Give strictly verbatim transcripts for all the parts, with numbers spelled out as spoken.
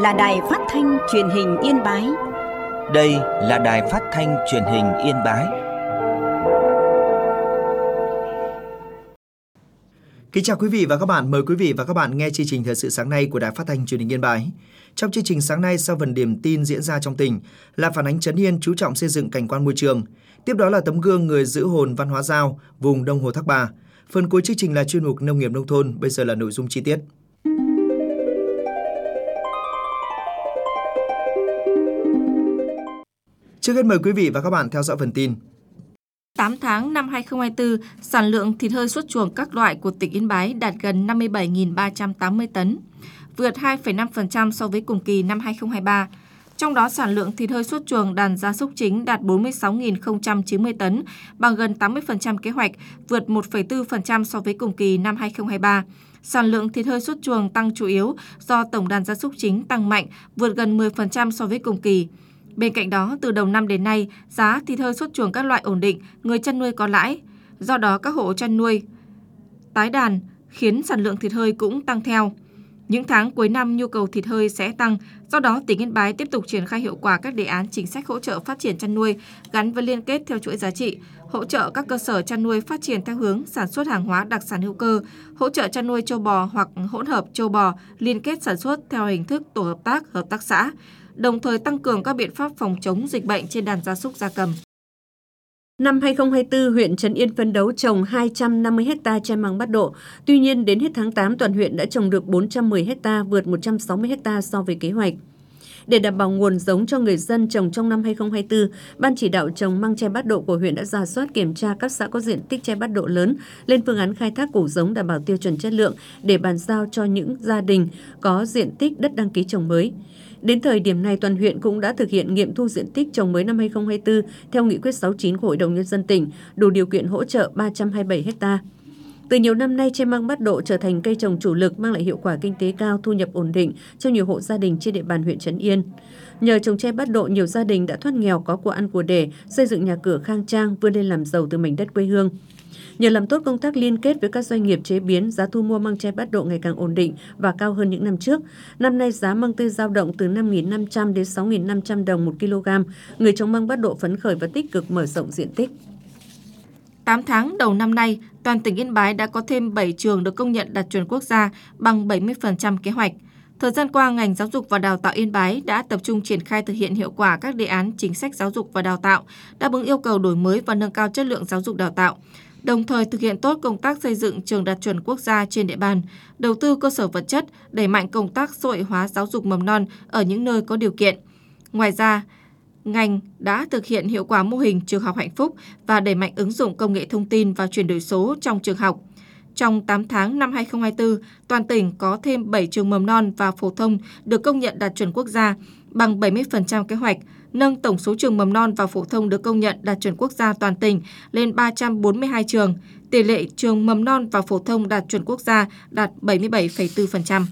là Đài Phát thanh Truyền hình Yên Bái. Đây là Đài Phát thanh Truyền hình Yên Bái. Kính chào quý vị và các bạn, mời quý vị và các bạn nghe chương trình thời sự sáng nay của Đài Phát thanh Truyền hình Yên Bái. Trong chương trình sáng nay, sau phần điểm tin diễn ra trong tỉnh là phản ánh Trấn Yên chú trọng xây dựng cảnh quan môi trường. Tiếp đó là tấm gương người giữ hồn văn hóa Dao, vùng Đông Hồ Thác Bà. Phần cuối chương trình là chuyên mục nông nghiệp nông thôn. Bây giờ là nội dung chi tiết. Trước hết mời quý vị và các bạn theo dõi phần tin. tám tháng năm hai không hai tư, sản lượng thịt hơi xuất chuồng các loại của tỉnh Yên Bái đạt gần năm mươi bảy nghìn ba trăm tám mươi tấn, vượt hai phẩy năm phần trăm so với cùng kỳ năm hai không hai ba. Trong đó, sản lượng thịt hơi xuất chuồng đàn gia súc chính đạt bốn mươi sáu nghìn không trăm chín mươi tấn, bằng gần tám mươi phần trăm kế hoạch, vượt một phẩy bốn phần trăm so với cùng kỳ năm hai không hai ba. Sản lượng thịt hơi xuất chuồng tăng chủ yếu do tổng đàn gia súc chính tăng mạnh, vượt gần mười phần trăm so với cùng kỳ. Bên cạnh đó, từ đầu năm đến nay, giá thịt hơi xuất chuồng các loại ổn định, người chăn nuôi có lãi. Do đó, các hộ chăn nuôi tái đàn khiến sản lượng thịt hơi cũng tăng theo. Những tháng cuối năm, nhu cầu thịt hơi sẽ tăng. Do đó, tỉnh Yên Bái tiếp tục triển khai hiệu quả các đề án chính sách hỗ trợ phát triển chăn nuôi gắn với liên kết theo chuỗi giá trị, hỗ trợ các cơ sở chăn nuôi phát triển theo hướng sản xuất hàng hóa đặc sản hữu cơ, hỗ trợ chăn nuôi trâu bò hoặc hỗn hợp trâu bò liên kết sản xuất theo hình thức tổ hợp tác, hợp tác xã, đồng thời tăng cường các biện pháp phòng chống dịch bệnh trên đàn gia súc gia cầm. Năm hai không hai tư, huyện Trấn Yên phấn đấu trồng hai trăm năm mươi héc ta tre măng Bát Độ. Tuy nhiên, đến hết tháng tám, toàn huyện đã trồng được bốn trăm mười héc ta, vượt một trăm sáu mươi héc ta so với kế hoạch. Để đảm bảo nguồn giống cho người dân trồng trong năm hai không hai tư, Ban chỉ đạo trồng măng tre Bát Độ của huyện đã rà soát kiểm tra các xã có diện tích tre Bát Độ lớn, lên phương án khai thác củ giống đảm bảo tiêu chuẩn chất lượng để bàn giao cho những gia đình có diện tích đất đăng ký trồng mới. Đến thời điểm này, toàn huyện cũng đã thực hiện nghiệm thu diện tích trồng mới năm hai không hai tư theo nghị quyết sáu mươi chín của Hội đồng Nhân dân tỉnh, đủ điều kiện hỗ trợ ba trăm hai mươi bảy héc ta. Từ nhiều năm nay, tre măng Bát Độ trở thành cây trồng chủ lực mang lại hiệu quả kinh tế cao, thu nhập ổn định cho nhiều hộ gia đình trên địa bàn huyện Trấn Yên. Nhờ trồng tre Bát Độ, nhiều gia đình đã thoát nghèo, có của ăn của để, xây dựng nhà cửa khang trang, vươn lên làm giàu từ mảnh đất quê hương. Nhờ làm tốt công tác liên kết với các doanh nghiệp chế biến, giá thu mua măng tre Bát Độ ngày càng ổn định và cao hơn những năm trước. Năm nay, giá măng tươi dao động từ năm nghìn năm trăm đến sáu nghìn năm trăm đồng một kg. Người trồng măng Bát Độ phấn khởi và tích cực mở rộng diện tích. tám tháng đầu năm nay, toàn tỉnh Yên Bái đã có thêm bảy trường được công nhận đạt chuẩn quốc gia bằng bảy mươi phần trăm kế hoạch. Thời gian qua, ngành giáo dục và đào tạo Yên Bái đã tập trung triển khai thực hiện hiệu quả các đề án chính sách giáo dục và đào tạo, đáp ứng yêu cầu đổi mới và nâng cao chất lượng giáo dục đào tạo, đồng thời thực hiện tốt công tác xây dựng trường đạt chuẩn quốc gia trên địa bàn, đầu tư cơ sở vật chất, đẩy mạnh công tác xã hội hóa giáo dục mầm non ở những nơi có điều kiện. Ngoài ra, ngành đã thực hiện hiệu quả mô hình trường học hạnh phúc và đẩy mạnh ứng dụng công nghệ thông tin và chuyển đổi số trong trường học. Trong tám tháng năm hai không hai tư, toàn tỉnh có thêm bảy trường mầm non và phổ thông được công nhận đạt chuẩn quốc gia bằng bảy mươi phần trăm kế hoạch, nâng tổng số trường mầm non và phổ thông được công nhận đạt chuẩn quốc gia toàn tỉnh lên ba trăm bốn mươi hai trường. Tỷ lệ trường mầm non và phổ thông đạt chuẩn quốc gia đạt bảy mươi bảy phẩy bốn phần trăm.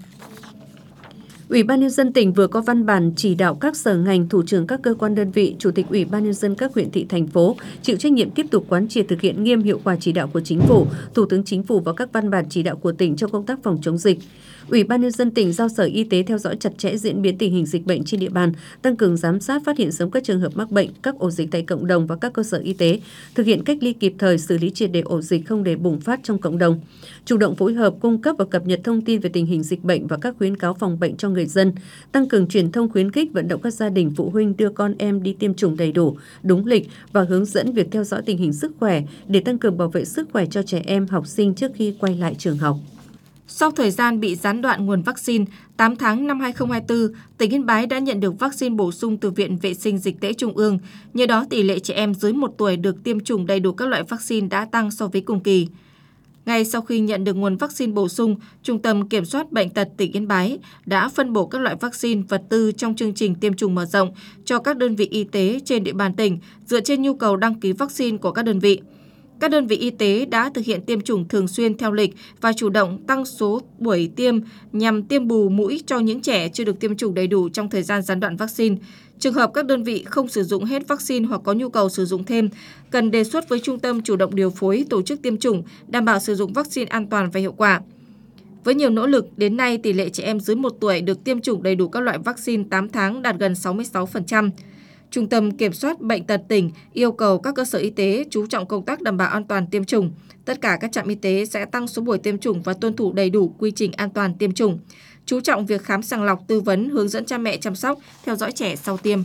Ủy ban Nhân dân tỉnh vừa có văn bản chỉ đạo các sở ngành, thủ trưởng các cơ quan đơn vị, chủ tịch Ủy ban Nhân dân các huyện thị thành phố chịu trách nhiệm tiếp tục quán triệt thực hiện nghiêm hiệu quả chỉ đạo của Chính phủ, Thủ tướng Chính phủ và các văn bản chỉ đạo của tỉnh trong công tác phòng chống dịch. Ủy ban Nhân dân tỉnh giao Sở Y tế theo dõi chặt chẽ diễn biến tình hình dịch bệnh trên địa bàn, tăng cường giám sát, phát hiện sớm các trường hợp mắc bệnh, các ổ dịch tại cộng đồng và các cơ sở y tế, thực hiện cách ly kịp thời, xử lý triệt để ổ dịch không để bùng phát trong cộng đồng, chủ động phối hợp cung cấp và cập nhật thông tin về tình hình dịch bệnh và các khuyến cáo phòng bệnh cho người dân, tăng cường truyền thông khuyến khích vận động các gia đình phụ huynh đưa con em đi tiêm chủng đầy đủ, đúng lịch và hướng dẫn việc theo dõi tình hình sức khỏe để tăng cường bảo vệ sức khỏe cho trẻ em, học sinh trước khi quay lại trường học. Sau thời gian bị gián đoạn nguồn vaccine, tám tháng năm hai không hai tư, tỉnh Yên Bái đã nhận được vaccine bổ sung từ Viện Vệ sinh Dịch tễ Trung ương. Nhờ đó, tỷ lệ trẻ em dưới một tuổi được tiêm chủng đầy đủ các loại vaccine đã tăng so với cùng kỳ. Ngay sau khi nhận được nguồn vaccine bổ sung, Trung tâm Kiểm soát Bệnh tật tỉnh Yên Bái đã phân bổ các loại vaccine, vật tư trong chương trình tiêm chủng mở rộng cho các đơn vị y tế trên địa bàn tỉnh dựa trên nhu cầu đăng ký vaccine của các đơn vị. Các đơn vị y tế đã thực hiện tiêm chủng thường xuyên theo lịch và chủ động tăng số buổi tiêm nhằm tiêm bù mũi cho những trẻ chưa được tiêm chủng đầy đủ trong thời gian gián đoạn vaccine. Trường hợp các đơn vị không sử dụng hết vaccine hoặc có nhu cầu sử dụng thêm, cần đề xuất với trung tâm chủ động điều phối tổ chức tiêm chủng, đảm bảo sử dụng vaccine an toàn và hiệu quả. Với nhiều nỗ lực, đến nay tỷ lệ trẻ em dưới một tuổi được tiêm chủng đầy đủ các loại vaccine tám tháng đạt gần sáu mươi sáu phần trăm. Trung tâm Kiểm soát Bệnh tật tỉnh yêu cầu các cơ sở y tế chú trọng công tác đảm bảo an toàn tiêm chủng. Tất cả các trạm y tế sẽ tăng số buổi tiêm chủng và tuân thủ đầy đủ quy trình an toàn tiêm chủng. Chú trọng việc khám sàng lọc, tư vấn, hướng dẫn cha mẹ chăm sóc, theo dõi trẻ sau tiêm.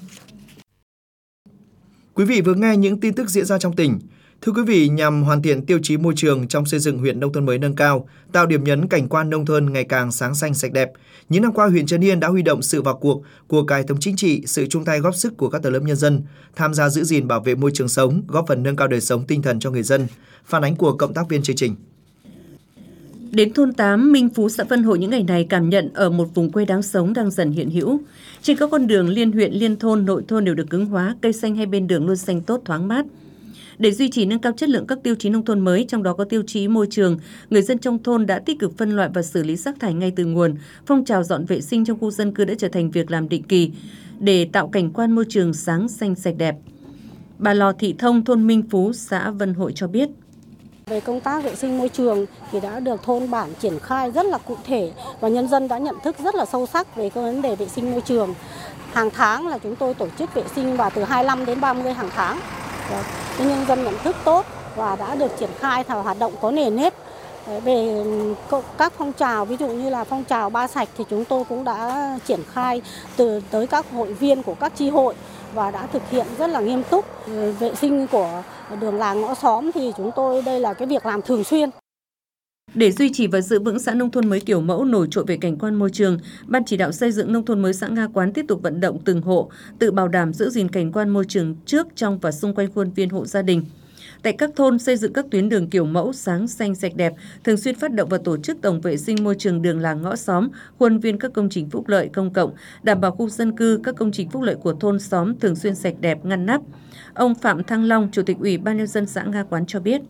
Quý vị vừa nghe những tin tức diễn ra trong tỉnh. Thưa quý vị, nhằm hoàn thiện tiêu chí môi trường trong xây dựng huyện nông thôn mới nâng cao, tạo điểm nhấn cảnh quan nông thôn ngày càng sáng xanh sạch đẹp, những năm qua huyện Trấn Yên đã huy động sự vào cuộc của cả hệ thống chính trị, sự chung tay góp sức của các tầng lớp nhân dân, tham gia giữ gìn bảo vệ môi trường sống, góp phần nâng cao đời sống tinh thần cho người dân. Phản ánh của cộng tác viên chương trình. Đến thôn tám, Minh Phú, xã Vân Hội những ngày này cảm nhận ở một vùng quê đáng sống đang dần hiện hữu. Trên các con đường liên huyện, liên thôn, nội thôn đều được cứng hóa, cây xanh hai bên đường luôn xanh tốt, thoáng mát. Để duy trì nâng cao chất lượng các tiêu chí nông thôn mới, trong đó có tiêu chí môi trường, người dân trong thôn đã tích cực phân loại và xử lý rác thải ngay từ nguồn. Phong trào dọn vệ sinh trong khu dân cư đã trở thành việc làm định kỳ để tạo cảnh quan môi trường sáng xanh sạch đẹp. Bà Lò Thị Thông, thôn Minh Phú, xã Vân Hội cho biết. Về công tác vệ sinh môi trường thì đã được thôn bản triển khai rất là cụ thể và nhân dân đã nhận thức rất là sâu sắc về cái vấn đề vệ sinh môi trường. Hàng tháng là chúng tôi tổ chức vệ sinh và từ hai mươi lăm đến ba mươi hàng tháng. Để nhân dân nhận thức tốt và đã được triển khai theo hoạt động có nề nếp. Về các phong trào, ví dụ như là phong trào Ba Sạch thì chúng tôi cũng đã triển khai từ tới các hội viên của các chi hội và đã thực hiện rất là nghiêm túc. Vệ sinh của đường làng ngõ xóm thì chúng tôi đây là cái việc làm thường xuyên. Để duy trì và giữ vững xã nông thôn mới kiểu mẫu nổi trội về cảnh quan môi trường, Ban chỉ đạo xây dựng nông thôn mới xã Nga Quán tiếp tục vận động từng hộ tự bảo đảm giữ gìn cảnh quan môi trường trước, trong và xung quanh khuôn viên hộ gia đình. Tại các thôn xây dựng các tuyến đường kiểu mẫu sáng xanh sạch đẹp, thường xuyên phát động và tổ chức tổng vệ sinh môi trường đường làng ngõ xóm, khuôn viên các công trình phúc lợi công cộng, đảm bảo khu dân cư, các công trình phúc lợi của thôn xóm thường xuyên sạch đẹp, ngăn nắp. Ông Phạm Thăng Long, Chủ tịch Ủy ban nhân dân xã Nga Quán cho biết.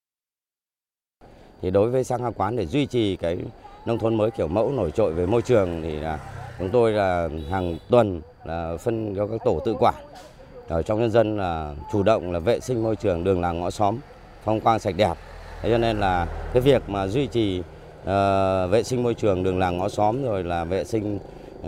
Thì đối với xã Nga Quán để duy trì cái nông thôn mới kiểu mẫu nổi trội về môi trường thì là chúng tôi là hàng tuần là phân cho các tổ tự quản ở trong nhân dân là chủ động là vệ sinh môi trường đường làng ngõ xóm phong quang sạch đẹp. Thế cho nên là cái việc mà duy trì uh, vệ sinh môi trường đường làng ngõ xóm rồi là vệ sinh uh,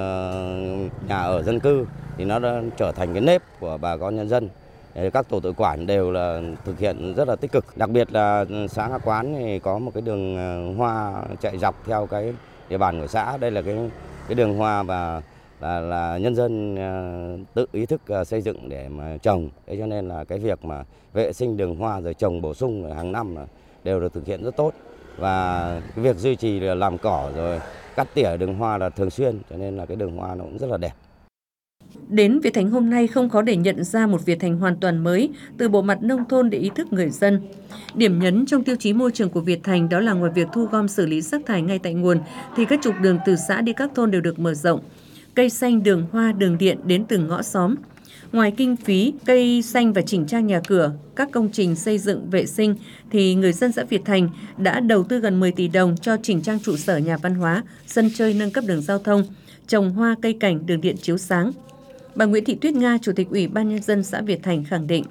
nhà ở dân cư thì nó đã trở thành cái nếp của bà con nhân dân. Các tổ tự quản đều là thực hiện rất là tích cực. Đặc biệt là xã Nga Quán thì có một cái đường hoa chạy dọc theo cái địa bàn của xã. Đây là cái cái đường hoa và là, là nhân dân tự ý thức xây dựng để mà trồng. Thế cho nên là cái việc mà vệ sinh đường hoa rồi trồng bổ sung hàng năm đều được thực hiện rất tốt. Và cái việc duy trì là làm cỏ rồi cắt tỉa đường hoa là thường xuyên, cho nên là cái đường hoa nó cũng rất là đẹp. Đến Việt Thành hôm nay không khó để nhận ra một Việt Thành hoàn toàn mới từ bộ mặt nông thôn để ý thức người dân. Điểm nhấn trong tiêu chí môi trường của Việt Thành đó là ngoài việc thu gom xử lý rác thải ngay tại nguồn thì các trục đường từ xã đi các thôn đều được mở rộng. Cây xanh, đường hoa, đường điện đến từng ngõ xóm. Ngoài kinh phí, cây xanh và chỉnh trang nhà cửa, các công trình xây dựng vệ sinh thì người dân xã Việt Thành đã đầu tư gần mười tỷ đồng cho chỉnh trang trụ sở nhà văn hóa, sân chơi nâng cấp đường giao thông, trồng hoa cây cảnh, đường điện chiếu sáng. Bà Nguyễn Thị Tuyết Nga, Chủ tịch Ủy ban nhân dân xã Việt Thành khẳng định.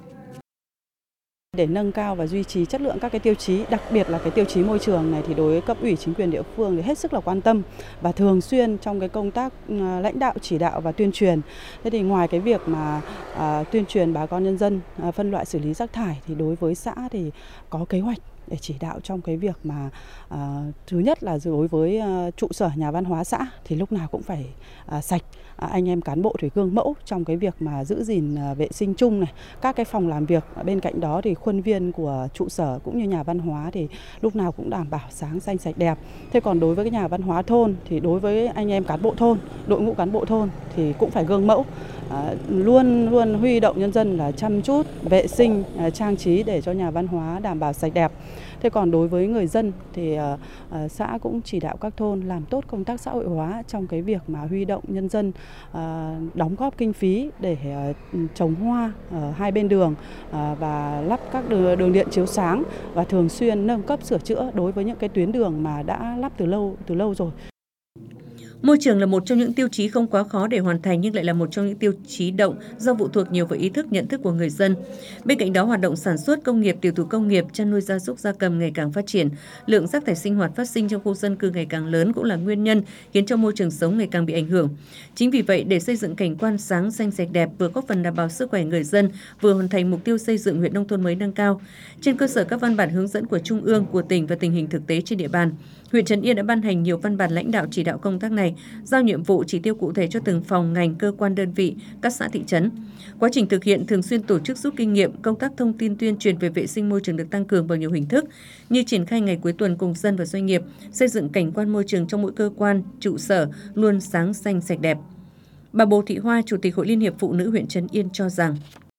Để nâng cao và duy trì chất lượng các cái tiêu chí, đặc biệt là cái tiêu chí môi trường này thì đối với cấp ủy chính quyền địa phương thì hết sức là quan tâm và thường xuyên trong cái công tác lãnh đạo, chỉ đạo và tuyên truyền. Thế thì ngoài cái việc mà à, tuyên truyền bà con nhân dân à, phân loại xử lý rác thải thì đối với xã thì có kế hoạch để chỉ đạo trong cái việc mà à, thứ nhất là đối với à, trụ sở nhà văn hóa xã thì lúc nào cũng phải à, sạch. À, anh em cán bộ thủy gương mẫu trong cái việc mà giữ gìn à, vệ sinh chung này, các cái phòng làm việc bên cạnh đó thì khuôn viên của trụ sở cũng như nhà văn hóa thì lúc nào cũng đảm bảo sáng xanh sạch đẹp. Thế còn đối với cái nhà văn hóa thôn thì đối với anh em cán bộ thôn, đội ngũ cán bộ thôn thì cũng phải gương mẫu. À, luôn luôn huy động nhân dân là chăm chút vệ sinh à, trang trí để cho nhà văn hóa đảm bảo sạch đẹp. Thế còn đối với người dân thì à, à, xã cũng chỉ đạo các thôn làm tốt công tác xã hội hóa trong cái việc mà huy động nhân dân à, đóng góp kinh phí để à, trồng hoa ở hai bên đường à, và lắp các đường, đường điện chiếu sáng và thường xuyên nâng cấp sửa chữa đối với những cái tuyến đường mà đã lắp từ lâu từ lâu rồi. Môi trường là một trong những tiêu chí không quá khó để hoàn thành nhưng lại là một trong những tiêu chí động do phụ thuộc nhiều vào ý thức nhận thức của người dân. Bên cạnh đó, hoạt động sản xuất, công nghiệp, tiểu thủ công nghiệp, chăn nuôi gia súc gia cầm ngày càng phát triển, lượng rác thải sinh hoạt phát sinh trong khu dân cư ngày càng lớn cũng là nguyên nhân khiến cho môi trường sống ngày càng bị ảnh hưởng. Chính vì vậy, để xây dựng cảnh quan sáng, xanh, sạch đẹp, vừa góp phần đảm bảo sức khỏe người dân, vừa hoàn thành mục tiêu xây dựng huyện nông thôn mới nâng cao. Trên cơ sở các văn bản hướng dẫn của Trung ương, của tỉnh và tình hình thực tế trên địa bàn, huyện Trấn Yên đã ban hành nhiều văn bản lãnh đạo chỉ đạo công tác này, giao nhiệm vụ chỉ tiêu cụ thể cho từng phòng, ngành, cơ quan, đơn vị, các xã thị trấn. Quá trình thực hiện thường xuyên tổ chức rút kinh nghiệm, công tác thông tin tuyên truyền về vệ sinh môi trường được tăng cường bằng nhiều hình thức như triển khai ngày cuối tuần cùng dân và doanh nghiệp, xây dựng cảnh quan môi trường trong mỗi cơ quan, trụ sở luôn sáng xanh sạch đẹp. Bà Bồ Thị Hoa, Chủ tịch Hội Liên hiệp Phụ nữ huyện Trấn Yên cho rằng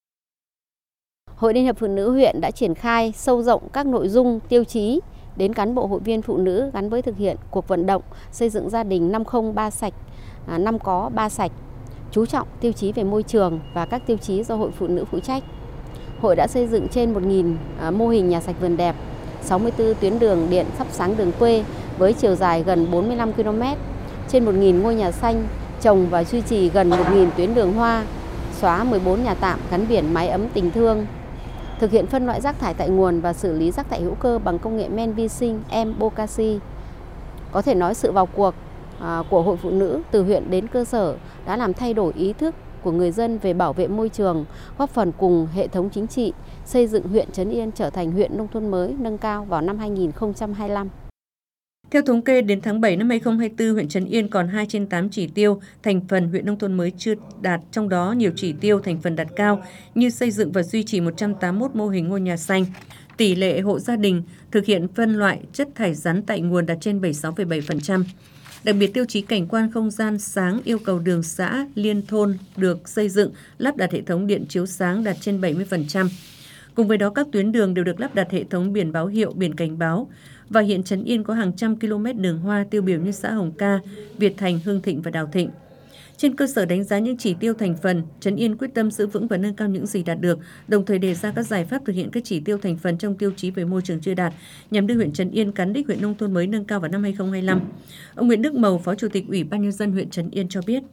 Hội Liên hiệp Phụ nữ huyện đã triển khai sâu rộng các nội dung tiêu chí đến cán bộ hội viên phụ nữ gắn với thực hiện cuộc vận động xây dựng gia đình năm không ba sạch, năm có ba sạch, chú trọng tiêu chí về môi trường và các tiêu chí do hội phụ nữ phụ trách. Hội đã xây dựng trên một nghìn mô hình nhà sạch vườn đẹp, sáu mươi tư tuyến đường điện thắp sáng đường quê với chiều dài gần bốn mươi lăm ki lô mét, trên một nghìn ngôi nhà xanh, trồng và duy trì gần một nghìn tuyến đường hoa, xóa mười bốn nhà tạm gắn biển mái ấm tình thương, thực hiện phân loại rác thải tại nguồn và xử lý rác thải hữu cơ bằng công nghệ men vi sinh Embocasi. Có thể nói sự vào cuộc của Hội Phụ nữ từ huyện đến cơ sở đã làm thay đổi ý thức của người dân về bảo vệ môi trường, góp phần cùng hệ thống chính trị xây dựng huyện Trấn Yên trở thành huyện nông thôn mới nâng cao vào năm hai nghìn không trăm hai mươi lăm. Theo thống kê, đến tháng bảy năm hai nghìn không trăm hai mươi tư, huyện Trấn Yên còn hai trên tám chỉ tiêu thành phần huyện nông thôn mới chưa đạt, trong đó nhiều chỉ tiêu thành phần đạt cao như xây dựng và duy trì một trăm tám mươi mốt mô hình ngôi nhà xanh. Tỷ lệ hộ gia đình thực hiện phân loại chất thải rắn tại nguồn đạt trên bảy mươi sáu phẩy bảy phần trăm. Đặc biệt, tiêu chí cảnh quan không gian sáng yêu cầu đường xã, liên thôn được xây dựng, lắp đặt hệ thống điện chiếu sáng đạt trên bảy mươi phần trăm. Cùng với đó, các tuyến đường đều được lắp đặt hệ thống biển báo hiệu, biển cảnh báo. Và hiện Trấn Yên có hàng trăm km đường hoa tiêu biểu như xã Hồng Ca, Việt Thành, Hưng Thịnh và Đào Thịnh. Trên cơ sở đánh giá những chỉ tiêu thành phần, Trấn Yên quyết tâm giữ vững và nâng cao những gì đạt được, đồng thời đề ra các giải pháp thực hiện các chỉ tiêu thành phần trong tiêu chí về môi trường chưa đạt, nhằm đưa huyện Trấn Yên cán đích huyện nông thôn mới nâng cao vào năm hai nghìn không trăm hai mươi lăm. Ông Nguyễn Đức Mầu, Phó Chủ tịch Ủy ban Nhân dân huyện Trấn Yên cho biết.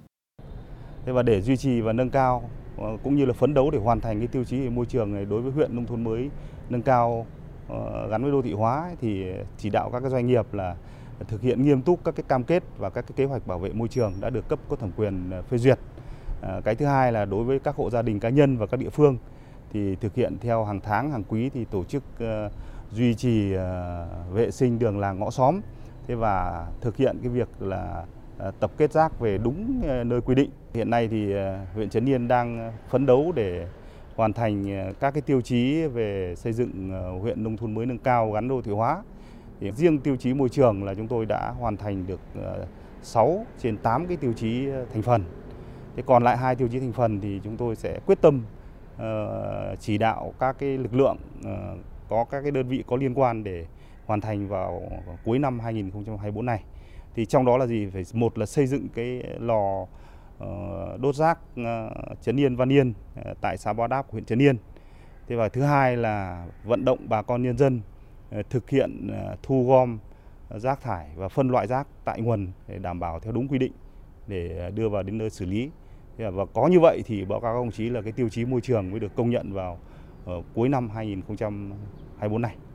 Và để duy trì và nâng cao cũng như là phấn đấu để hoàn thành cái tiêu chí về môi trường này đối với huyện nông thôn mới nâng cao gắn với đô thị hóa thì chỉ đạo các doanh nghiệp là thực hiện nghiêm túc các cái cam kết và các cái kế hoạch bảo vệ môi trường đã được cấp có thẩm quyền phê duyệt. Cái thứ hai là đối với các hộ gia đình cá nhân và các địa phương thì thực hiện theo hàng tháng, hàng quý thì tổ chức duy trì vệ sinh đường làng ngõ xóm, thế và thực hiện cái việc là tập kết rác về đúng nơi quy định. Hiện nay thì huyện Trấn Yên đang phấn đấu để hoàn thành các cái tiêu chí về xây dựng huyện nông thôn mới nâng cao gắn đô thị hóa. Thì riêng tiêu chí môi trường là chúng tôi đã hoàn thành được sáu trên tám cái tiêu chí thành phần. Thế còn lại hai tiêu chí thành phần thì chúng tôi sẽ quyết tâm uh, chỉ đạo các cái lực lượng uh, có các cái đơn vị có liên quan để hoàn thành vào cuối năm hai nghìn không trăm hai mươi tư này. Thì trong đó là gì? Phải một là xây dựng cái lò uh, đốt rác uh, Trấn Yên Văn Yên uh, tại xã Ba Đáp, huyện Trấn Yên. Thế và thứ hai là vận động bà con nhân dân uh, thực hiện uh, thu gom uh, rác thải và phân loại rác tại nguồn để đảm bảo theo đúng quy định để đưa vào đến nơi xử lý. Và có như vậy thì báo cáo các đồng chí là cái tiêu chí môi trường mới được công nhận vào uh, cuối năm hai nghìn không trăm hai mươi tư này.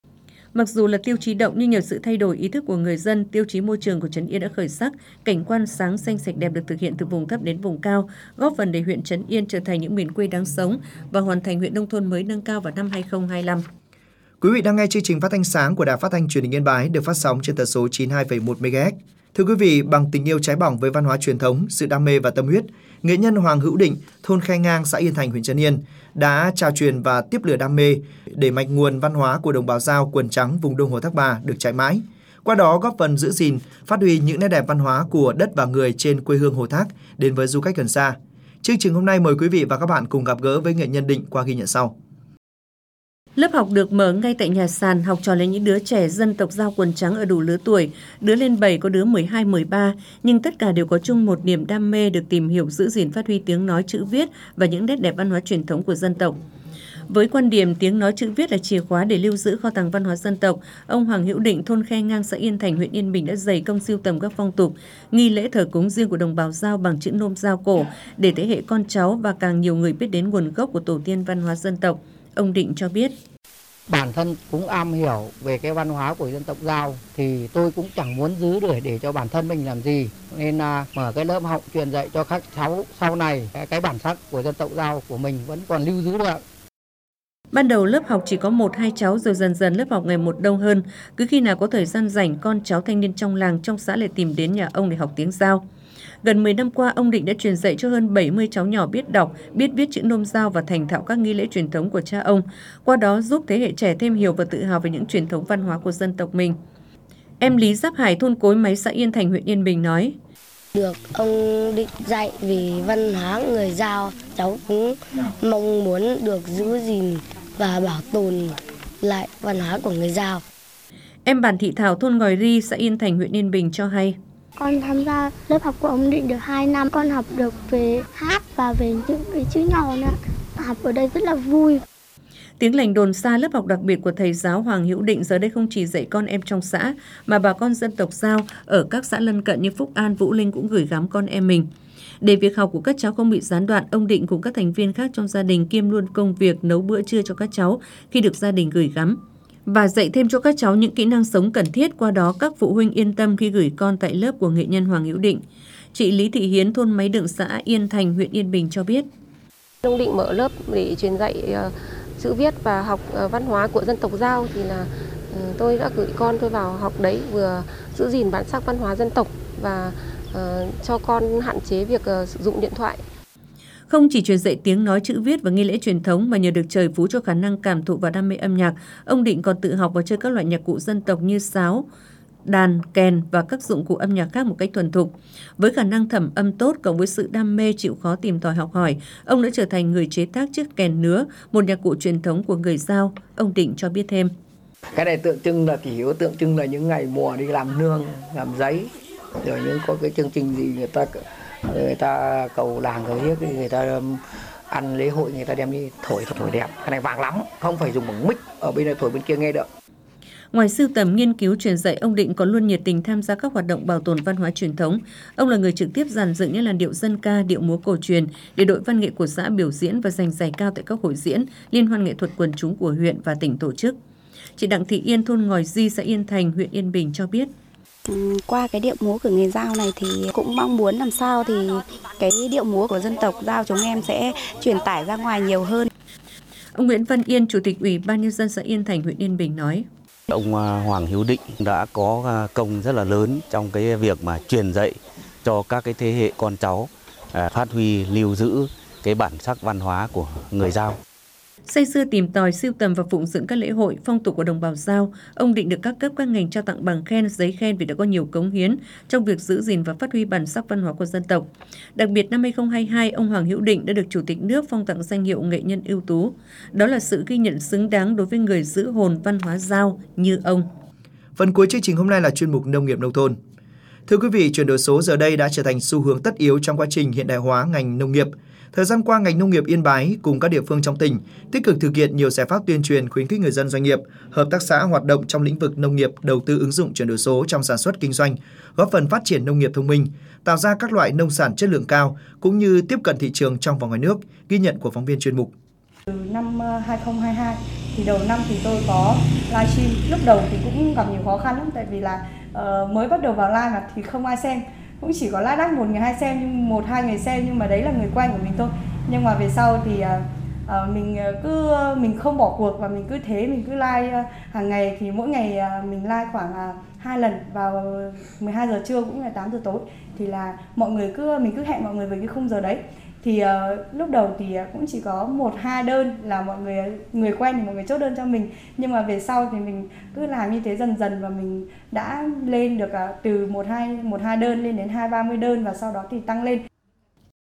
Mặc dù là tiêu chí động nhưng nhờ sự thay đổi ý thức của người dân, tiêu chí môi trường của Trấn Yên đã khởi sắc, cảnh quan sáng xanh sạch đẹp được thực hiện từ vùng thấp đến vùng cao, góp phần để huyện Trấn Yên trở thành những miền quê đáng sống và hoàn thành huyện nông thôn mới nâng cao vào năm hai nghìn không trăm hai mươi lăm. Quý vị đang nghe chương trình phát thanh sáng của Đài Phát thanh Truyền hình Yên Bái được phát sóng trên tần số chín mươi hai phẩy một mê ga héc. Thưa quý vị, bằng tình yêu cháy bỏng với văn hóa truyền thống, sự đam mê và tâm huyết, nghệ nhân Hoàng Hữu Định, thôn Khe Ngang, xã Yên Thành, huyện Trấn Yên đã trao truyền và tiếp lửa đam mê để mạch nguồn văn hóa của đồng bào Dao quần trắng vùng Đông Hồ Thác Bà được chạy mãi. Qua đó góp phần giữ gìn, phát huy những nét đẹp văn hóa của đất và người trên quê hương Hồ Thác đến với du khách gần xa. Chương trình hôm nay mời quý vị và các bạn cùng gặp gỡ với nghệ nhân Định qua ghi nhận sau. Lớp học được mở ngay tại nhà sàn, học trò là những đứa trẻ dân tộc Dao quần trắng ở đủ lứa tuổi, đứa lên bảy có đứa mười hai, mười ba, nhưng tất cả đều có chung một niềm đam mê được tìm hiểu, giữ gìn, phát huy tiếng nói, chữ viết và những nét đẹp văn hóa truyền thống của dân tộc. Với quan điểm tiếng nói chữ viết là chìa khóa để lưu giữ kho tàng văn hóa dân tộc, ông Hoàng Hữu Định, thôn Khe Ngang, xã Yên Thành, huyện Yên Bình đã dày công sưu tầm các phong tục, nghi lễ thờ cúng riêng của đồng bào Dao bằng chữ nôm Dao cổ để thế hệ con cháu và càng nhiều người biết đến nguồn gốc của tổ tiên văn hóa dân tộc. Ông Định cho biết. Bản thân cũng am hiểu về cái văn hóa của dân tộc Dao thì tôi cũng chẳng muốn giữ để để cho bản thân mình làm gì, nên là mở cái lớp học truyền dạy cho các cháu sau này cái, cái bản sắc của dân tộc Dao của mình vẫn còn lưu giữ được. Ban đầu lớp học chỉ có một hai cháu, rồi dần dần lớp học ngày một đông hơn. Cứ khi nào có thời gian rảnh, con cháu thanh niên trong làng, trong xã lại tìm đến nhà ông để học tiếng Dao. Gần mười năm qua, ông Định đã truyền dạy cho hơn bảy mươi cháu nhỏ biết đọc, biết viết chữ nôm Dao và thành thạo các nghi lễ truyền thống của cha ông. Qua đó giúp thế hệ trẻ thêm hiểu và tự hào về những truyền thống văn hóa của dân tộc mình. Em Lý Giáp Hải, thôn Cối Máy, xã Yên Thành, huyện Yên Bình nói. Được ông Định dạy về văn hóa người Dao, cháu cũng mong muốn được giữ gìn và bảo tồn lại văn hóa của người Dao. Em Bàn Thị Thảo, thôn Ngòi Ri, xã Yên Thành, huyện Yên Bình cho hay. Con tham gia lớp học của ông Định được hai năm, con học được về hát và về những cái chữ nhỏ nữa. Học ở đây rất là vui. Tiếng lành đồn xa, lớp học đặc biệt của thầy giáo Hoàng Hữu Định giờ đây không chỉ dạy con em trong xã, mà bà con dân tộc Dao ở các xã lân cận như Phúc An, Vũ Linh cũng gửi gắm con em mình. Để việc học của các cháu không bị gián đoạn, ông Định cùng các thành viên khác trong gia đình kiêm luôn công việc nấu bữa trưa cho các cháu khi được gia đình gửi gắm, và dạy thêm cho các cháu những kỹ năng sống cần thiết. Qua đó, các phụ huynh yên tâm khi gửi con tại lớp của nghệ nhân Hoàng Hữu Định. Chị Lý Thị Hiến, thôn Máy Đựng, xã Yên Thành, huyện Yên Bình cho biết. Ông Định mở lớp để truyền dạy uh, chữ viết và học uh, văn hóa của dân tộc Dao thì là uh, tôi đã gửi con tôi vào học đấy, vừa giữ gìn bản sắc văn hóa dân tộc và uh, cho con hạn chế việc uh, sử dụng điện thoại. Không chỉ truyền dạy tiếng nói chữ viết và nghi lễ truyền thống mà nhờ được trời phú cho khả năng cảm thụ và đam mê âm nhạc, ông Định còn tự học và chơi các loại nhạc cụ dân tộc như sáo, đàn, kèn và các dụng cụ âm nhạc khác một cách thuần thục. Với khả năng thẩm âm tốt cộng với sự đam mê chịu khó tìm tòi học hỏi, ông đã trở thành người chế tác chiếc kèn nứa, một nhạc cụ truyền thống của người Dao. Ông Định cho biết thêm. Cái này tượng trưng là kỷ yếu, tượng trưng là những ngày mùa đi làm nương, làm giấy, rồi những có cái chương trình gì người ta người ta cầu làng cầu hiếc, người ta ăn lễ hội, người ta đem đi thổi thổi đẹp. Cái này vàng lắm, không phải dùng bằng mic ở bên này thổi bên kia nghe được. Ngoài sưu tầm, nghiên cứu, truyền dạy, ông Định còn luôn nhiệt tình tham gia các hoạt động bảo tồn văn hóa truyền thống. Ông là người trực tiếp dàn dựng những làn điệu dân ca, điệu múa cổ truyền để đội văn nghệ của xã biểu diễn và giành giải cao tại các hội diễn, liên hoan nghệ thuật quần chúng của huyện và tỉnh tổ chức. Chị Đặng Thị Yên, thôn Ngòi Di, xã Yên Thành, huyện Yên Bình cho biết. Qua cái điệu múa của người Dao này thì cũng mong muốn làm sao thì cái điệu múa của dân tộc Dao chúng em sẽ truyền tải ra ngoài nhiều hơn. Ông Nguyễn Văn Yên, Chủ tịch Ủy ban Nhân dân xã Yên Thành, huyện Yên Bình nói. Ông Hoàng Hữu Định đã có công rất là lớn trong cái việc mà truyền dạy cho các cái thế hệ con cháu phát huy lưu giữ cái bản sắc văn hóa của người Dao. Say sưa tìm tòi, sưu tầm và phụng dựng các lễ hội, phong tục của đồng bào Dao, ông Định được các cấp các ngành trao tặng bằng khen, giấy khen vì đã có nhiều cống hiến trong việc giữ gìn và phát huy bản sắc văn hóa của dân tộc. Đặc biệt năm hai không hai hai, ông Hoàng Hữu Định đã được Chủ tịch nước phong tặng danh hiệu nghệ nhân ưu tú. Đó là sự ghi nhận xứng đáng đối với người giữ hồn văn hóa Dao như ông. Phần cuối chương trình hôm nay là chuyên mục Nông nghiệp nông thôn. Thưa quý vị, chuyển đổi số giờ đây đã trở thành xu hướng tất yếu trong quá trình hiện đại hóa ngành nông nghiệp. Thời gian qua, ngành nông nghiệp Yên Bái cùng các địa phương trong tỉnh tích cực thực hiện nhiều giải pháp tuyên truyền, khuyến khích người dân, doanh nghiệp, hợp tác xã hoạt động trong lĩnh vực nông nghiệp đầu tư ứng dụng chuyển đổi số trong sản xuất kinh doanh, góp phần phát triển nông nghiệp thông minh, tạo ra các loại nông sản chất lượng cao cũng như tiếp cận thị trường trong và ngoài nước. Ghi nhận của phóng viên chuyên mục. Từ năm hai không hai hai thì đầu năm thì tôi có livestream, lúc đầu thì cũng gặp nhiều khó khăn lắm, tại vì là uh, mới bắt đầu vào live mà thì không ai xem. Cũng chỉ có lác đác một người hai xem, nhưng một hai người xem, nhưng mà đấy là người quen của mình thôi. Nhưng mà về sau thì uh, uh, mình cứ mình không bỏ cuộc và mình cứ thế mình cứ like uh, hàng ngày, thì mỗi ngày uh, mình like khoảng uh, hai lần vào mười hai giờ trưa cũng là tám giờ tối, thì là mọi người cứ mình cứ hẹn mọi người về cái khung giờ đấy. Thì uh, lúc đầu thì uh, cũng chỉ có một hai đơn là mọi người người quen thì mọi người chốt đơn cho mình, nhưng mà về sau thì mình cứ làm như thế dần dần và mình đã lên được uh, từ một hai một hai đơn lên đến hai ba mươi đơn, và sau đó thì tăng lên.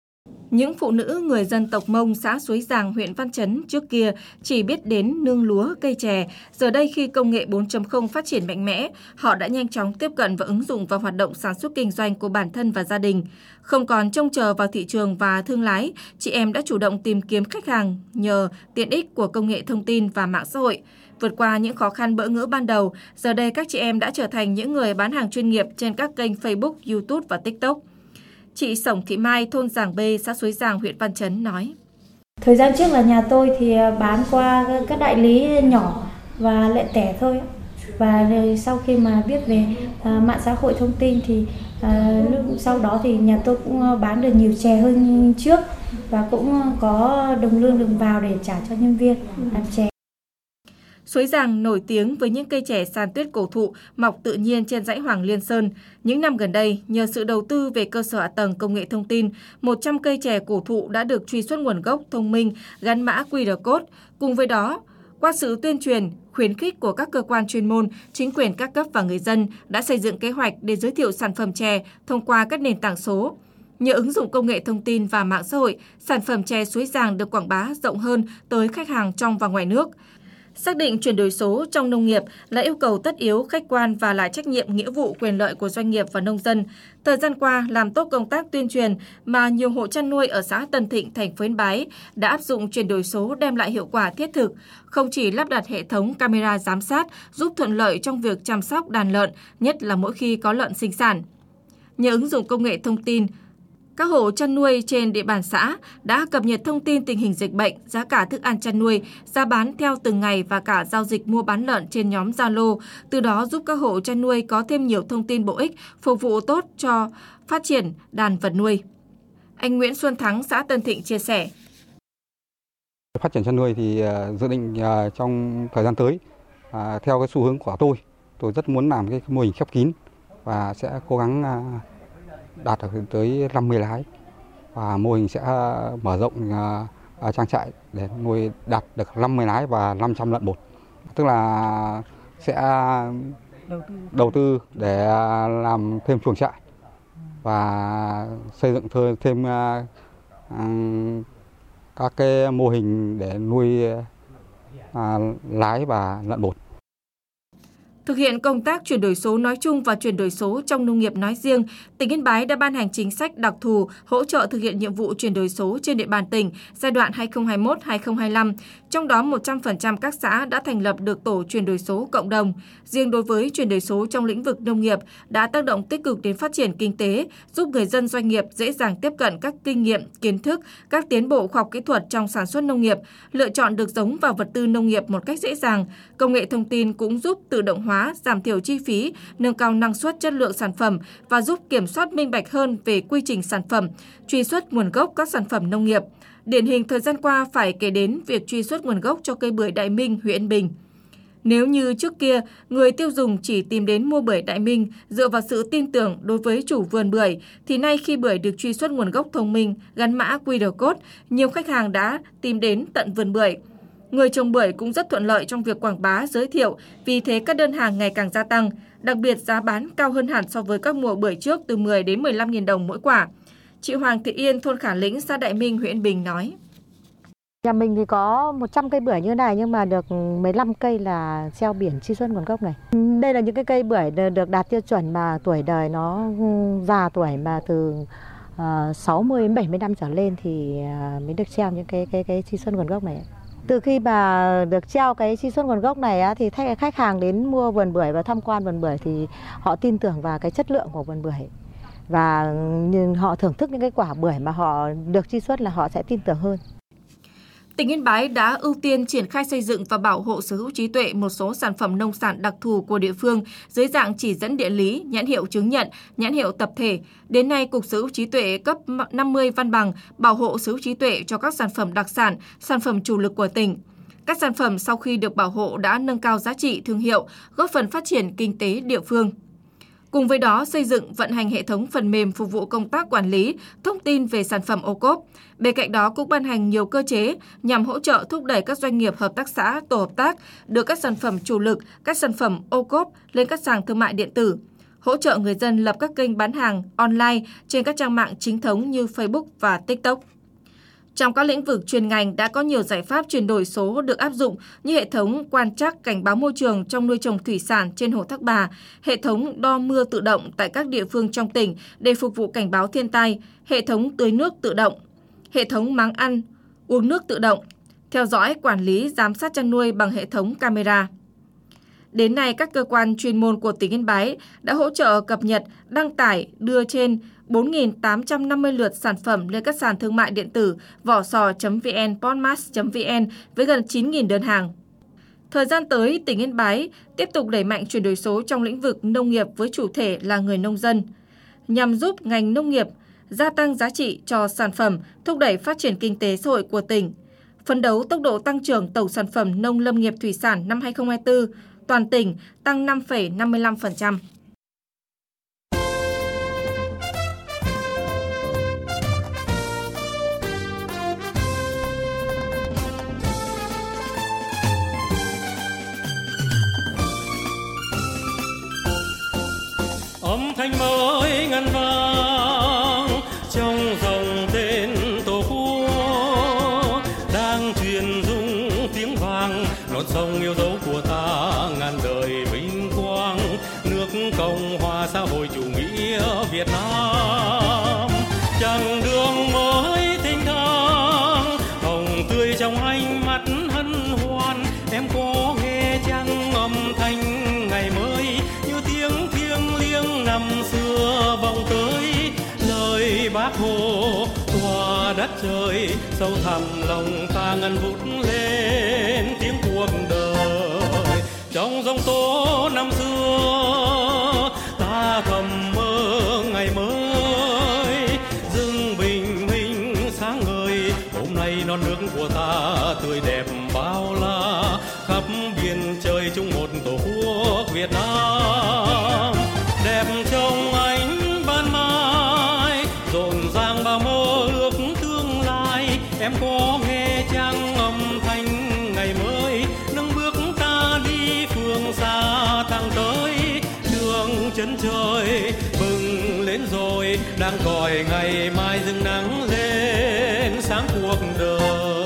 Những phụ nữ người dân tộc Mông xã Suối Giàng, huyện Văn Chấn trước kia chỉ biết đến nương lúa, cây chè. Giờ đây khi công nghệ bốn chấm không phát triển mạnh mẽ, họ đã nhanh chóng tiếp cận và ứng dụng vào hoạt động sản xuất kinh doanh của bản thân và gia đình. Không còn trông chờ vào thị trường và thương lái, chị em đã chủ động tìm kiếm khách hàng nhờ tiện ích của công nghệ thông tin và mạng xã hội. Vượt qua những khó khăn bỡ ngỡ ban đầu, giờ đây các chị em đã trở thành những người bán hàng chuyên nghiệp trên các kênh Facebook, YouTube và TikTok. Chị Sổng Thị Mai, thôn Giàng B, xã Suối Giàng, huyện Văn Chấn nói. Thời gian trước là nhà tôi thì bán qua các đại lý nhỏ và lẻ tẻ thôi. Và sau khi mà biết về mạng xã hội thông tin thì lúc sau đó thì nhà tôi cũng bán được nhiều chè hơn trước và cũng có đồng lương đồng vào để trả cho nhân viên làm chè. Suối Giàng nổi tiếng với những cây chè san tuyết cổ thụ mọc tự nhiên trên dãy Hoàng Liên Sơn. Những năm gần đây, nhờ sự đầu tư về cơ sở hạ tầng công nghệ thông tin, một trăm cây chè cổ thụ đã được truy xuất nguồn gốc thông minh, gắn mã quy rờ code. Cùng với đó, qua sự tuyên truyền, khuyến khích của các cơ quan chuyên môn, chính quyền các cấp và người dân đã xây dựng kế hoạch để giới thiệu sản phẩm chè thông qua các nền tảng số. Nhờ ứng dụng công nghệ thông tin và mạng xã hội, sản phẩm chè Suối Giàng được quảng bá rộng hơn tới khách hàng trong và ngoài nước. Xác định chuyển đổi số trong nông nghiệp là yêu cầu tất yếu, khách quan và là trách nhiệm nghĩa vụ quyền lợi của doanh nghiệp và nông dân. Thời gian qua, làm tốt công tác tuyên truyền mà nhiều hộ chăn nuôi ở xã Tân Thịnh, thành phố Yên Bái đã áp dụng chuyển đổi số đem lại hiệu quả thiết thực, không chỉ lắp đặt hệ thống camera giám sát giúp thuận lợi trong việc chăm sóc đàn lợn, nhất là mỗi khi có lợn sinh sản. Nhờ ứng dụng công nghệ thông tin, các hộ chăn nuôi trên địa bàn xã đã cập nhật thông tin tình hình dịch bệnh, giá cả thức ăn chăn nuôi, giá bán theo từng ngày và cả giao dịch mua bán lợn trên nhóm Zalo, từ đó giúp các hộ chăn nuôi có thêm nhiều thông tin bổ ích, phục vụ tốt cho phát triển đàn vật nuôi. Anh Nguyễn Xuân Thắng, xã Tân Thịnh chia sẻ. Phát triển chăn nuôi thì dự định trong thời gian tới, theo cái xu hướng của tôi, tôi rất muốn làm cái mô hình khép kín và sẽ cố gắng đạt được tới năm mươi lái và mô hình sẽ mở rộng uh, trang trại để nuôi đạt được năm mươi lái và năm trăm lợn bột, tức là sẽ đầu tư, đầu tư để làm thêm chuồng trại và xây dựng thêm uh, uh, các cái mô hình để nuôi uh, lái và lợn bột. Thực hiện công tác chuyển đổi số nói chung và chuyển đổi số trong nông nghiệp nói riêng, tỉnh Yên Bái đã ban hành chính sách đặc thù hỗ trợ thực hiện nhiệm vụ chuyển đổi số trên địa bàn tỉnh giai đoạn hai nghìn không trăm hai mươi mốt đến hai nghìn không trăm hai mươi lăm. Trong đó, một trăm phần trăm các xã đã thành lập được tổ chuyển đổi số cộng đồng. Riêng đối với chuyển đổi số trong lĩnh vực nông nghiệp đã tác động tích cực đến phát triển kinh tế, giúp người dân doanh nghiệp dễ dàng tiếp cận các kinh nghiệm, kiến thức, các tiến bộ khoa học kỹ thuật trong sản xuất nông nghiệp, lựa chọn được giống và vật tư nông nghiệp một cách dễ dàng. Công nghệ thông tin cũng giúp tự động hóa, giảm thiểu chi phí, nâng cao năng suất chất lượng sản phẩm và giúp kiểm soát minh bạch hơn về quy trình sản phẩm, truy xuất nguồn gốc các sản phẩm nông nghiệp. Điển hình thời gian qua phải kể đến việc truy xuất nguồn gốc cho cây bưởi Đại Minh, huyện Yên Bình. Nếu như trước kia, người tiêu dùng chỉ tìm đến mua bưởi Đại Minh dựa vào sự tin tưởng đối với chủ vườn bưởi, thì nay khi bưởi được truy xuất nguồn gốc thông minh, gắn mã quy rờ code, nhiều khách hàng đã tìm đến tận vườn bưởi. Người trồng bưởi cũng rất thuận lợi trong việc quảng bá, giới thiệu, vì thế các đơn hàng ngày càng gia tăng, đặc biệt giá bán cao hơn hẳn so với các mùa bưởi trước từ mười đến mười lăm nghìn đồng mỗi quả. Chị Hoàng Thị Yên, thôn Khả Lĩnh, xã Đại Minh, huyện Yên Bình nói. Nhà mình thì có một trăm cây bưởi như này nhưng mà được mười lăm cây là treo biển truy xuất nguồn gốc này. Đây là những cái cây bưởi được đạt tiêu chuẩn mà tuổi đời nó già tuổi mà từ uh, sáu mươi đến bảy mươi năm trở lên thì uh, mới được treo những cái cái cái truy xuất nguồn gốc này. Từ khi mà được treo cái truy xuất nguồn gốc này á, thì khách hàng đến mua vườn bưởi và tham quan vườn bưởi thì họ tin tưởng vào cái chất lượng của vườn bưởi và họ thưởng thức những cái quả bưởi mà họ được truy xuất là họ sẽ tin tưởng hơn. Tỉnh Yên Bái đã ưu tiên triển khai xây dựng và bảo hộ sở hữu trí tuệ một số sản phẩm nông sản đặc thù của địa phương dưới dạng chỉ dẫn địa lý, nhãn hiệu chứng nhận, nhãn hiệu tập thể. Đến nay, Cục Sở hữu trí tuệ cấp năm mươi văn bằng bảo hộ sở hữu trí tuệ cho các sản phẩm đặc sản, sản phẩm chủ lực của tỉnh. Các sản phẩm sau khi được bảo hộ đã nâng cao giá trị thương hiệu, góp phần phát triển kinh tế địa phương. Cùng với đó, xây dựng, vận hành hệ thống phần mềm phục vụ công tác quản lý, thông tin về sản phẩm ô cốp. Bên cạnh đó, cũng ban hành nhiều cơ chế nhằm hỗ trợ thúc đẩy các doanh nghiệp, hợp tác xã, tổ hợp tác đưa các sản phẩm chủ lực, các sản phẩm ô cốp lên các sàn thương mại điện tử, hỗ trợ người dân lập các kênh bán hàng online trên các trang mạng chính thống như Facebook và TikTok. Trong các lĩnh vực chuyên ngành đã có nhiều giải pháp chuyển đổi số được áp dụng như hệ thống quan trắc cảnh báo môi trường trong nuôi trồng thủy sản trên hồ Thác Bà, hệ thống đo mưa tự động tại các địa phương trong tỉnh để phục vụ cảnh báo thiên tai, hệ thống tưới nước tự động, hệ thống máng ăn, uống nước tự động, theo dõi, quản lý, giám sát chăn nuôi bằng hệ thống camera. Đến nay, các cơ quan chuyên môn của tỉnh Yên Bái đã hỗ trợ cập nhật, đăng tải, đưa trên bốn nghìn tám trăm năm mươi lượt sản phẩm lên các sàn thương mại điện tử vỏ sò chấm vn, podmast chấm vn với gần chín nghìn đơn hàng. Thời gian tới, tỉnh Yên Bái tiếp tục đẩy mạnh chuyển đổi số trong lĩnh vực nông nghiệp với chủ thể là người nông dân, nhằm giúp ngành nông nghiệp gia tăng giá trị cho sản phẩm, thúc đẩy phát triển kinh tế xã hội của tỉnh. Phấn đấu tốc độ tăng trưởng tổng sản phẩm nông lâm nghiệp thủy sản năm hai không hai tư, toàn tỉnh tăng năm phẩy năm mươi lăm phần trăm. Âm thanh mới ngân vang trong dòng tên Tổ quốc đang truyền rung tiếng vang, non sông yêu dấu của ta ngàn đời vinh quang, nước Cộng hòa xã hội chủ nghĩa Việt Nam. Chặng đường mới thênh thang, hồng tươi trong ánh mắt hân hoan, em có nghe chăng âm thanh ngày mới như tiếng thiêng liêng năm xưa vọng tới, lời Bác Hồ tỏa đất trời, sâu thẳm lòng ta ngân vút lên tiếng cuộc đời. Trong giông tố năm xưa ta thầm mơ ngày mới, rừng bình minh sáng ngời, hôm nay non nước của ta tươi đẹp bao la, khắp biên trời chung một tổ quốc Việt Nam. Đẹp trong ánh ban mai, rộn ràng bao mơ ước tương lai, em có nghe chăng âm thanh ngày mới, nâng bước ta đi phương xa thẳng tới, đường chân trời bừng lên rồi, đang còi ngày mai dừng nắng lên sáng cuộc đời.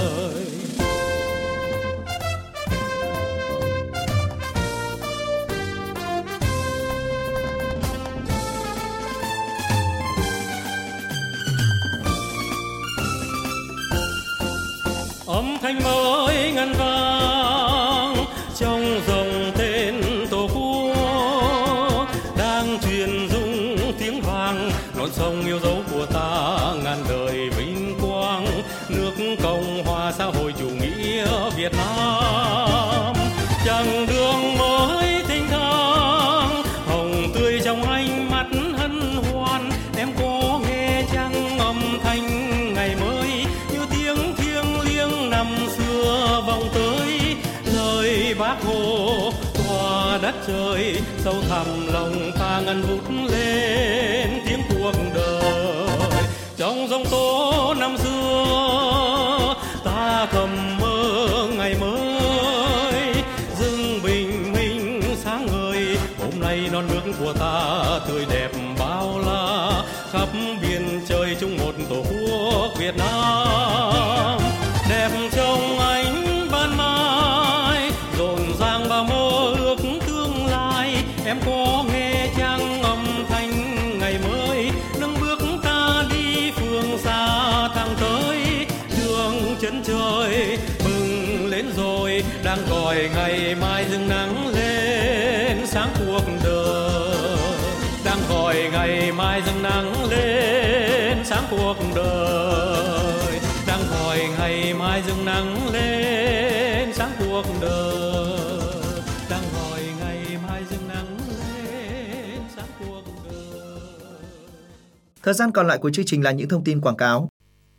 Âm thanh mới ngân vang trong dòng tên Tổ quốc đang truyền rung tiếng vang, non sông yêu dấu của ta ngàn đời vinh quang, nước Cộng hòa xã hội chủ nghĩa Việt Nam. Chặng đường mới thênh thang, hồng tươi trong ánh mắt hân hoan, em có nghe chăng âm thanh ngày mới như tiếng thiêng liêng năm xưa vọng tới, lời Bác Hồ tỏa đất trời, sâu thẳm lòng ta ngân vút lên tiếng cuộc đời. Trong giông tố năm xưa ta thầm mơ ngày mới, rừng bình minh sáng ngời, hôm nay non nước của ta tươi đẹp bao la, khắp biên trời chung một tổ quốc Việt Nam. Đẹp trong ánh ban mai, rộn ràng bao mơ ước tương lai, em có nghe chăng âm thanh ngày mới, nâng bước ta đi phương xa thẳng tới, đường chân trời bừng lên rồi, đang còi ngày mai dừng nắng lên sáng cuộc đời, đang còi ngày mai dừng nắng lên sáng cuộc đời, đang còi ngày mai dừng nắng lên sáng cuộc đời, đang còi ngày mai dừng nắng lên sáng cuộc đời. Thời gian còn lại của chương trình là những thông tin quảng cáo.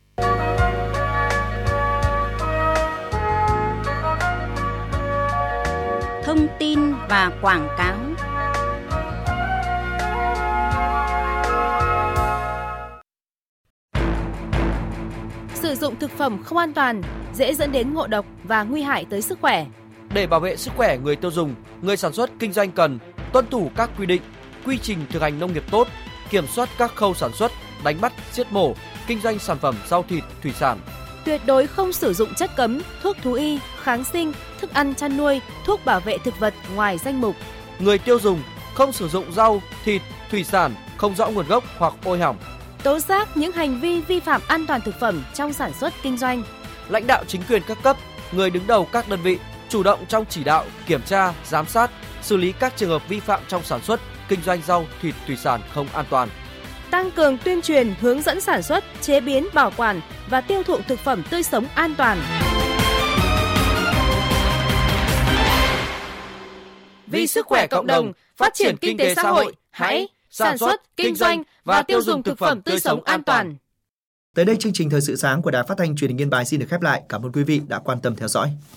Thông tin và quảng cáo. Sử dụng thực phẩm không an toàn dễ dẫn đến ngộ độc và nguy hại tới sức khỏe. Để bảo vệ sức khỏe người tiêu dùng, người sản xuất kinh doanh cần tuân thủ các quy định, quy trình thực hành nông nghiệp tốt, kiểm soát các khâu sản xuất, đánh bắt, giết mổ, kinh doanh sản phẩm rau thịt, thủy sản. Tuyệt đối không sử dụng chất cấm, thuốc thú y, kháng sinh, thức ăn chăn nuôi, thuốc bảo vệ thực vật ngoài danh mục. Người tiêu dùng không sử dụng rau, thịt, thủy sản không rõ nguồn gốc hoặc ôi hỏng. Tố giác những hành vi vi phạm an toàn thực phẩm trong sản xuất kinh doanh. Lãnh đạo chính quyền các cấp, người đứng đầu các đơn vị chủ động trong chỉ đạo, kiểm tra, giám sát, xử lý các trường hợp vi phạm trong sản xuất, kinh doanh rau, thịt, thủy sản không an toàn. Tăng cường tuyên truyền, hướng dẫn sản xuất, chế biến, bảo quản và tiêu thụ thực phẩm tươi sống an toàn. Vì sức khỏe cộng đồng, phát triển kinh tế xã hội, hãy sản xuất, kinh doanh và tiêu dùng thực phẩm tươi sống an toàn. Tới đây chương trình Thời sự sáng của Đài Phát thanh Truyền hình Yên Bái xin được khép lại. Cảm ơn quý vị đã quan tâm theo dõi.